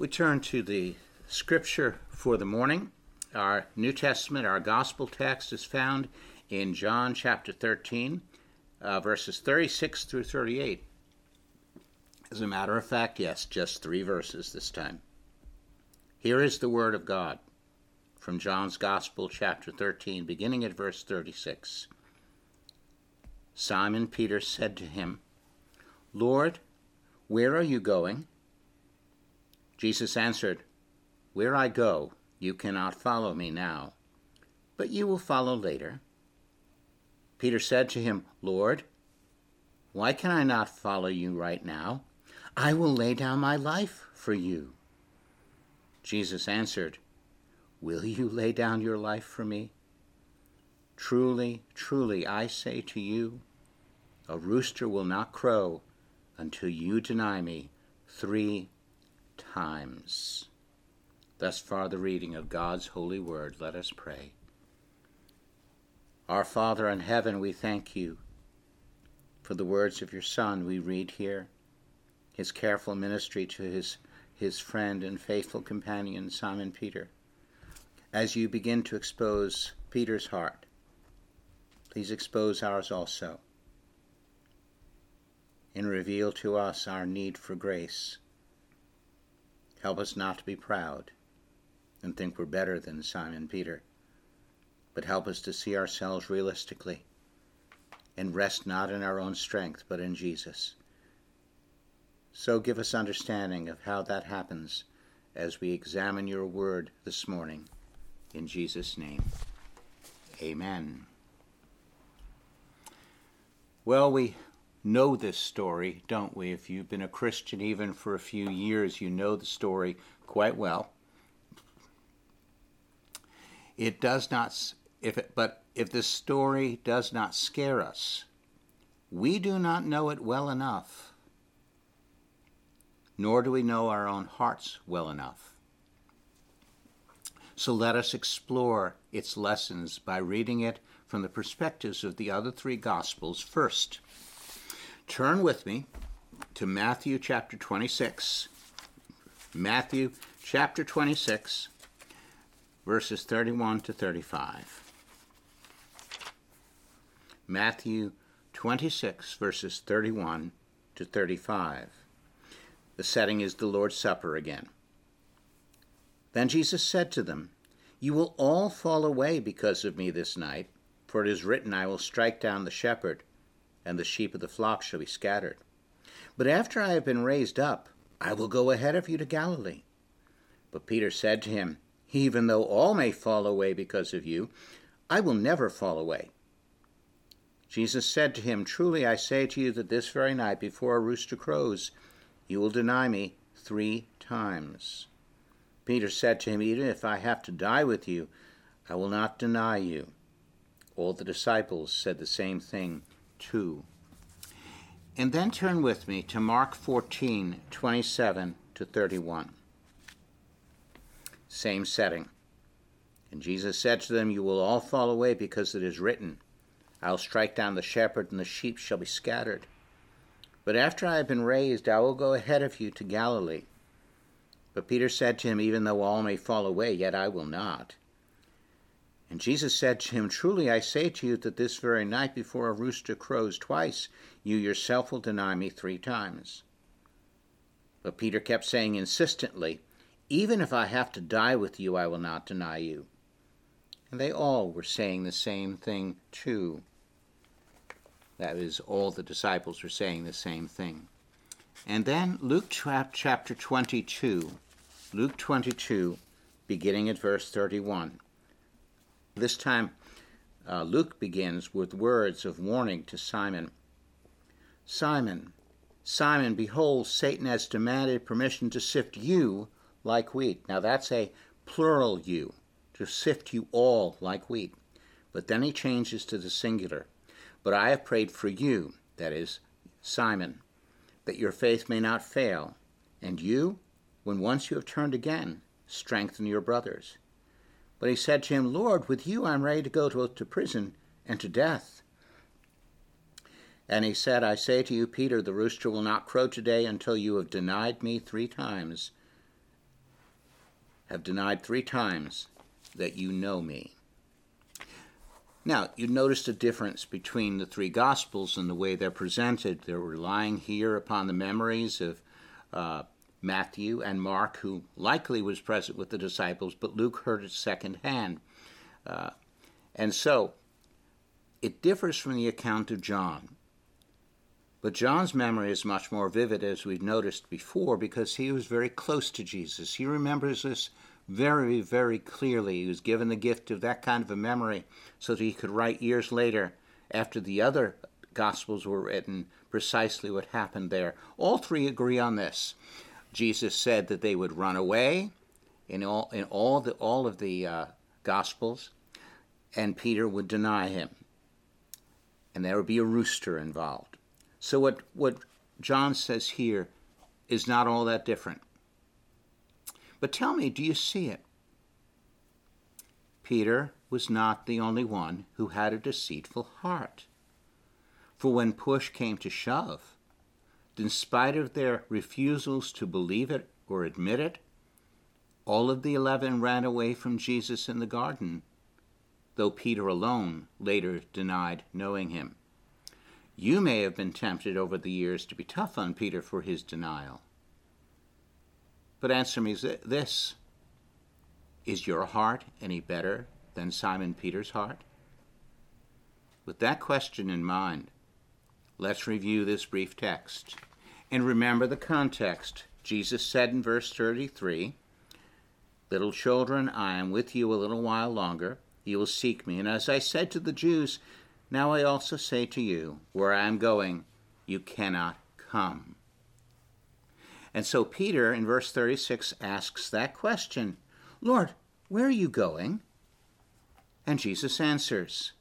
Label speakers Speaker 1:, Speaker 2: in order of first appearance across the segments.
Speaker 1: We turn to the scripture for the morning. Our New Testament, our gospel text is found in John chapter 13, verses 36 through 38. As a matter of fact, yes, just 3 verses this time. Here is the word of God from John's Gospel, chapter 13, beginning at verse 36. Simon Peter said to him, "Lord, where are you going?" Jesus answered, "Where I go, you cannot follow me now, but you will follow later." Peter said to him, "Lord, why can I not follow you right now? I will lay down my life for you." Jesus answered, "Will you lay down your life for me? Truly, truly, I say to you, a rooster will not crow until you deny me 3 times." Thus far the reading of God's holy word. Let us pray. Our Father in heaven, we thank you for the words of your Son we read here, his careful ministry to his friend and faithful companion, Simon Peter. As you begin to expose Peter's heart, please expose ours also, and reveal to us our need for grace. Help us not to be proud and think we're better than Simon Peter, but help us to see ourselves realistically and rest not in our own strength, but in Jesus. So give us understanding of how that happens as we examine your word this morning. In Jesus' name, amen. Well, we know this story, don't we? If you've been a Christian even for a few years, you know the story quite well. It does not, if this story does not scare us, we do not know it well enough, nor do we know our own hearts well enough. So let us explore its lessons by reading it from the perspectives of the other 3 Gospels first. Turn with me to Matthew chapter 26. Matthew chapter 26, verses 31 to 35. Matthew 26, verses 31 to 35. The setting is the Lord's Supper again. Then Jesus said to them, "You will all fall away because of me this night, for it is written, I will strike down the shepherd, and the sheep of the flock shall be scattered. But after I have been raised up, I will go ahead of you to Galilee." But Peter said to him, "Even though all may fall away because of you, I will never fall away." Jesus said to him, "Truly I say to you that this very night before a rooster crows, you will deny me 3 times. Peter said to him, "Even if I have to die with you, I will not deny you." All the disciples said the same thing too. And then turn with me to Mark 14, 27 to 31. Same setting. And Jesus said to them, "You will all fall away because it is written, I'll strike down the shepherd and the sheep shall be scattered. But after I have been raised, I will go ahead of you to Galilee." But Peter said to him, "Even though all may fall away, yet I will not." And Jesus said to him, "Truly I say to you that this very night before a rooster crows twice, you yourself will deny me 3 times. But Peter kept saying insistently, "Even if I have to die with you, I will not deny you." And they all were saying the same thing too. That is, all the disciples were saying the same thing. And then Luke chapter 22. Luke 22, beginning at verse 31. This time, Luke begins with words of warning to Simon. "Simon, Simon, behold, Satan has demanded permission to sift you like wheat." Now that's a plural you, to sift you all like wheat. But then he changes to the singular. "But I have prayed for you," that is, Simon, "that your faith may not fail. And you, when once you have turned again, strengthen your brothers." But he said to him, "Lord, with you I am ready to go to prison and to death." And he said, "I say to you, Peter, the rooster will not crow today until you have denied me 3 times. have denied 3 times that you know me. Now, you noticed a difference between the 3 Gospels and the way they're presented. They're relying here upon the memories of Matthew and Mark, who likely was present with the disciples, but Luke heard it secondhand. And so, it differs from the account of John. But John's memory is much more vivid, as we've noticed before, because he was very close to Jesus. He remembers this very, very clearly. He was given the gift of that kind of a memory so that he could write years later, after the other Gospels were written, precisely what happened there. All 3 agree on this. Jesus said that they would run away in all of the Gospels, and Peter would deny him. And there would be a rooster involved. So what John says here is not all that different. But tell me, do you see it? Peter was not the only one who had a deceitful heart. For when push came to shove, in spite of their refusals to believe it or admit it, all of the 11 ran away from Jesus in the garden, though Peter alone later denied knowing him. You may have been tempted over the years to be tough on Peter for his denial. But answer me this. Is your heart any better than Simon Peter's heart? With that question in mind, let's review this brief text. And remember the context. Jesus said in verse 33, "Little children, I am with you a little while longer. You will seek me. And as I said to the Jews, now I also say to you, where I am going, you cannot come." And so Peter, in verse 36, asks that question, "Lord, where are you going?" And Jesus answers,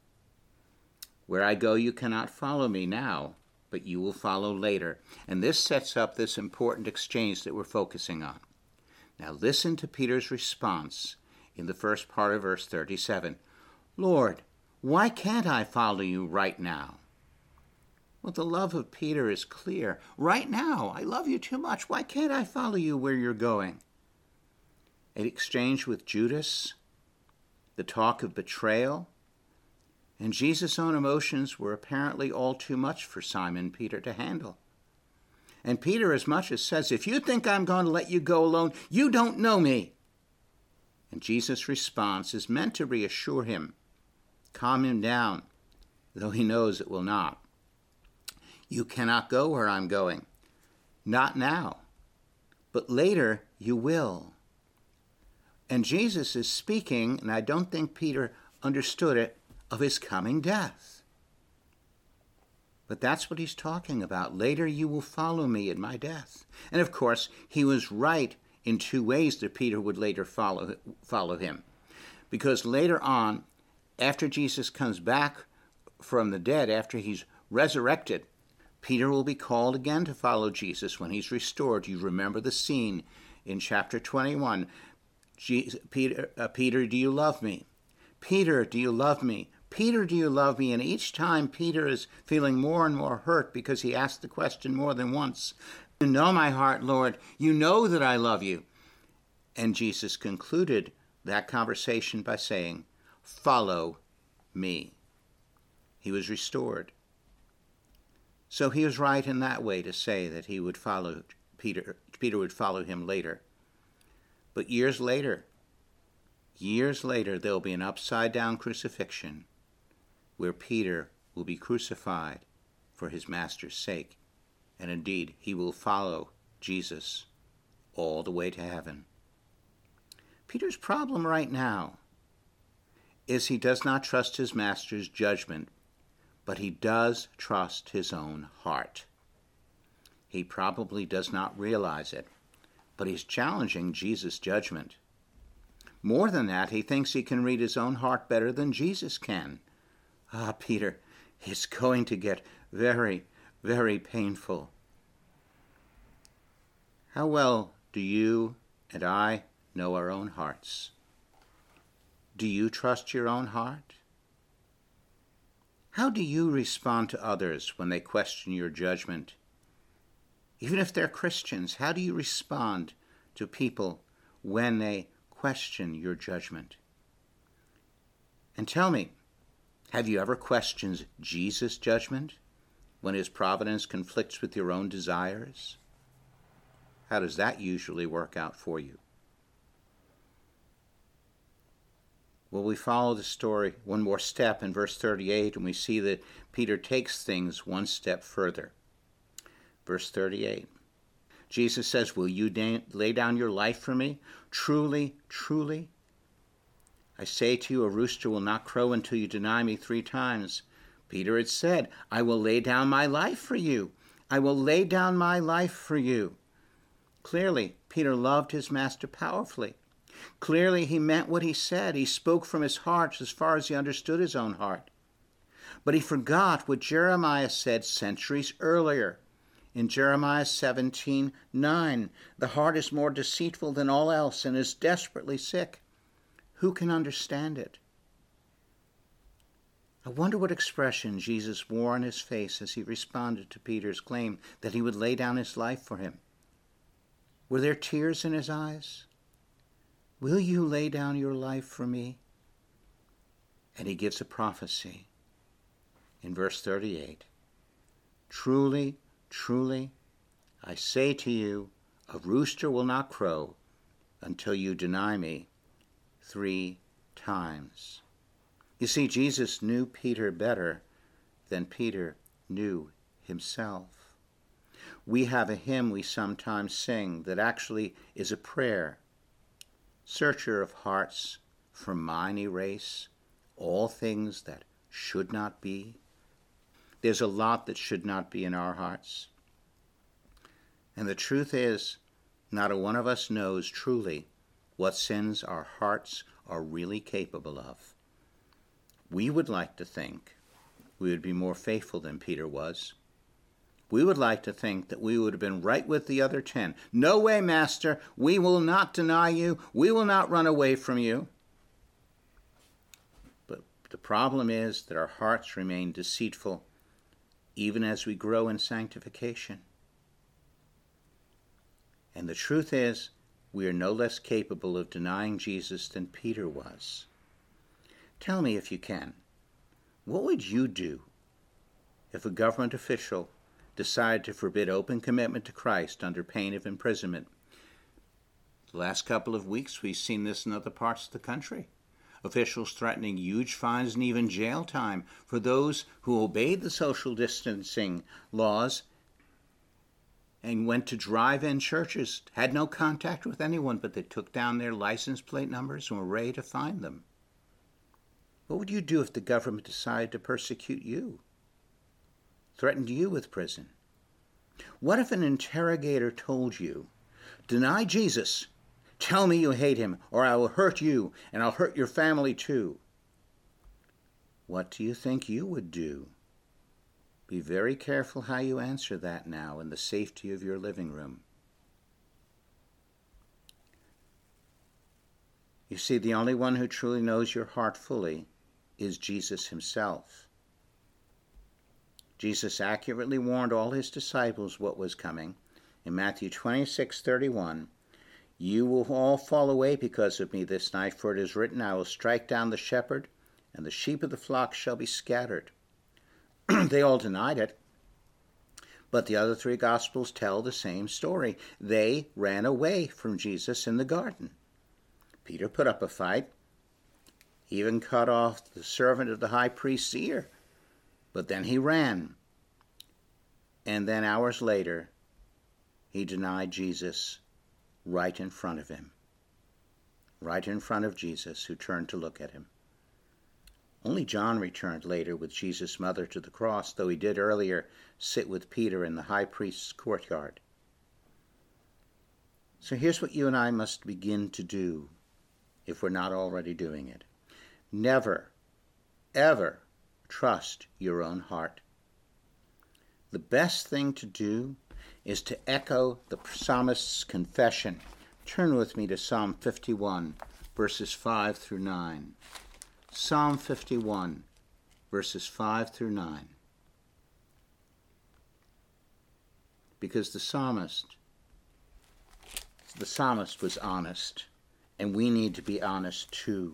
Speaker 1: "Where I go, you cannot follow me now, but you will follow later." And this sets up this important exchange that we're focusing on. Now listen to Peter's response in the first part of verse 37. "Lord, why can't I follow you right now?" Well, the love of Peter is clear. Right now, I love you too much. Why can't I follow you where you're going? An exchange with Judas, the talk of betrayal, and Jesus' own emotions were apparently all too much for Simon Peter to handle. And Peter as much as says, "If you think I'm going to let you go alone, you don't know me." And Jesus' response is meant to reassure him, calm him down, though he knows it will not. "You cannot go where I'm going. Not now, but later you will." And Jesus is speaking, and I don't think Peter understood it, of his coming death. But that's what he's talking about. Later you will follow me in my death. And of course, he was right in 2 ways that Peter would later follow him. Because later on, after Jesus comes back from the dead, after he's resurrected, Peter will be called again to follow Jesus when he's restored. You remember the scene in chapter 21. Peter, do you love me? Peter, do you love me? Peter, do you love me? And each time Peter is feeling more and more hurt because he asked the question more than once. "You know my heart, Lord. You know that I love you." And Jesus concluded that conversation by saying, "Follow me." He was restored. So he was right in that way to say that he would follow Peter would follow him later. But years later, there'll be an upside-down crucifixion where Peter will be crucified for his master's sake. And indeed, he will follow Jesus all the way to heaven. Peter's problem right now is he does not trust his master's judgment, but he does trust his own heart. He probably does not realize it, but he's challenging Jesus' judgment. More than that, he thinks he can read his own heart better than Jesus can. Peter, it's going to get very, very painful. How well do you and I know our own hearts? Do you trust your own heart? How do you respond to others when they question your judgment? Even if they're Christians, how do you respond to people when they question your judgment. And tell me, have you ever questioned Jesus' judgment when his providence conflicts with your own desires? How does that usually work out for you? Well, we follow the story one more step in verse 38, and we see that Peter takes things one step further. Verse 38, Jesus says, will you lay down your life for me? Truly, truly, I say to you, a rooster will not crow until you deny me 3 times. Peter had said, I will lay down my life for you. I will lay down my life for you. Clearly, Peter loved his master powerfully. Clearly, he meant what he said. He spoke from his heart as far as he understood his own heart. But he forgot what Jeremiah said centuries earlier. In Jeremiah 17:9, the heart is more deceitful than all else and is desperately sick. Who can understand it? I wonder what expression Jesus wore on his face as he responded to Peter's claim that he would lay down his life for him. Were there tears in his eyes? Will you lay down your life for me? And he gives a prophecy in verse 38. Truly, truly, I say to you, a rooster will not crow until you deny me 3 times. You see, Jesus knew Peter better than Peter knew himself. We have a hymn we sometimes sing that actually is a prayer. Searcher of hearts, from mine erase all things that should not be. There's a lot that should not be in our hearts. And the truth is, not a one of us knows truly what sins our hearts are really capable of. We would like to think we would be more faithful than Peter was. We would like to think that we would have been right with the other 10. No way, Master, we will not deny you. We will not run away from you. But the problem is that our hearts remain deceitful even as we grow in sanctification. And the truth is, we are no less capable of denying Jesus than Peter was. Tell me if you can, what would you do if a government official decided to forbid open commitment to Christ under pain of imprisonment? The last couple of weeks we've seen this in other parts of the country. Officials threatening huge fines and even jail time for those who obeyed the social distancing laws and went to drive-in churches, had no contact with anyone, but they took down their license plate numbers and were ready to fine them. What would you do if the government decided to persecute you? Threatened you with prison? What if an interrogator told you, deny Jesus, tell me you hate him, or I will hurt you, and I'll hurt your family too? What do you think you would do? Be very careful how you answer that now in the safety of your living room. You see, the only one who truly knows your heart fully is Jesus himself. Jesus accurately warned all his disciples what was coming. In Matthew 26:31, you will all fall away because of me this night, for it is written, I will strike down the shepherd, and the sheep of the flock shall be scattered. They all denied it. But the other 3 Gospels tell the same story. They ran away from Jesus in the garden. Peter put up a fight, even cut off the servant of the high priest's ear. But then he ran. And then hours later, he denied Jesus right in front of him. Right in front of Jesus, who turned to look at him. Only John returned later with Jesus' mother to the cross, though he did earlier sit with Peter in the high priest's courtyard. So here's what you and I must begin to do, if we're not already doing it. Never, ever trust your own heart. The best thing to do is to echo the psalmist's confession. Turn with me to Psalm 51, verses 5 through 9. Psalm 51, verses 5 through 9. Because the psalmist was honest. and we need to be honest too.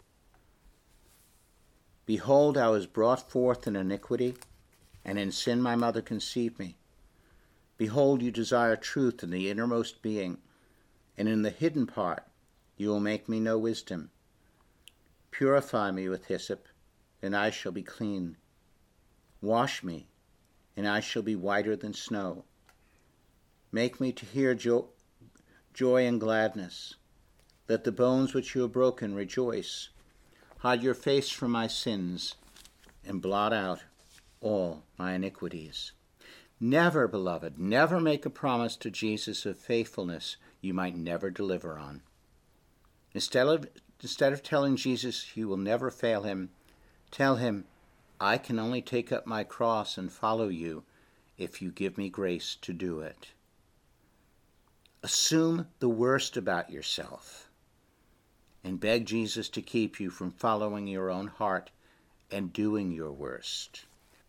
Speaker 1: Behold, I was brought forth in iniquity, and in sin my mother conceived me. Behold, you desire truth in the innermost being, and in the hidden part you will make me know wisdom. Purify me with hyssop, and I shall be clean. Wash me, and I shall be whiter than snow. Make me to hear joy and gladness. Let the bones which you have broken rejoice. Hide your face from my sins, and blot out all my iniquities. Never, beloved, never make a promise to Jesus of faithfulness you might never deliver on. Instead of telling Jesus you will never fail him, tell him, I can only take up my cross and follow you if you give me grace to do it. Assume the worst about yourself and beg Jesus to keep you from following your own heart and doing your worst.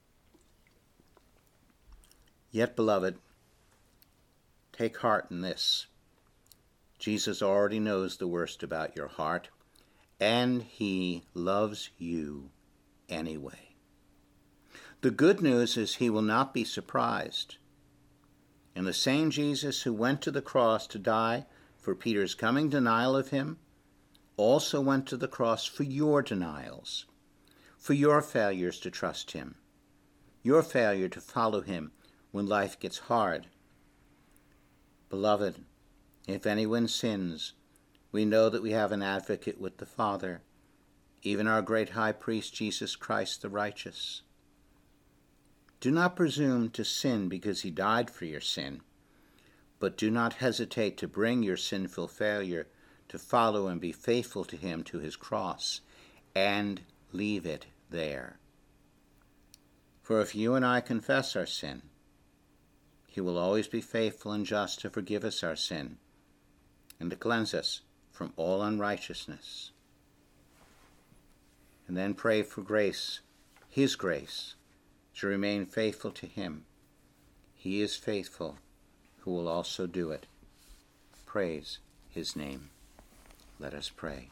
Speaker 1: Yet, beloved, take heart in this. Jesus already knows the worst about your heart, and he loves you anyway. The good news is he will not be surprised. And the same Jesus who went to the cross to die for Peter's coming denial of him also went to the cross for your denials, for your failures to trust him, your failure to follow him when life gets hard. Beloved, if anyone sins, we know that we have an advocate with the Father, even our great high priest, Jesus Christ the righteous. Do not presume to sin because he died for your sin, but do not hesitate to bring your sinful failure to follow and be faithful to him to his cross, and leave it there. For if you and I confess our sin, he will always be faithful and just to forgive us our sin and to cleanse us from all unrighteousness. And then pray for grace, his grace, to remain faithful to him. He is faithful, who will also do it. Praise his name. Let us pray.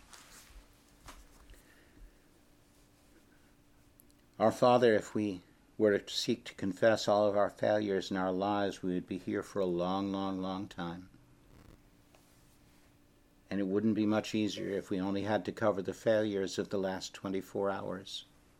Speaker 1: Our Father, if we were to seek to confess all of our failures in our lives, we would be here for a long, long, long time. And it wouldn't be much easier if we only had to cover the failures of the last 24 hours.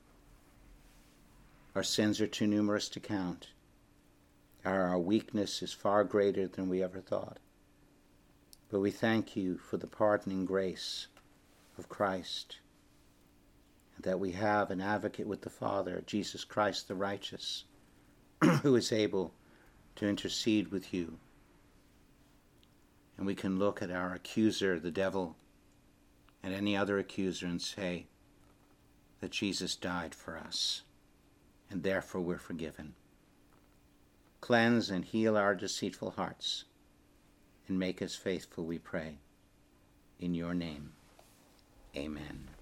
Speaker 1: Our sins are too numerous to count. Our weakness is far greater than we ever thought. But we thank you for the pardoning grace of Christ, and that we have an advocate with the Father, Jesus Christ the righteous, who is able to intercede with you. And we can look at our accuser, the devil, and any other accuser and say that Jesus died for us, and therefore we're forgiven. Cleanse and heal our deceitful hearts, and make us faithful, we pray. In your name, amen.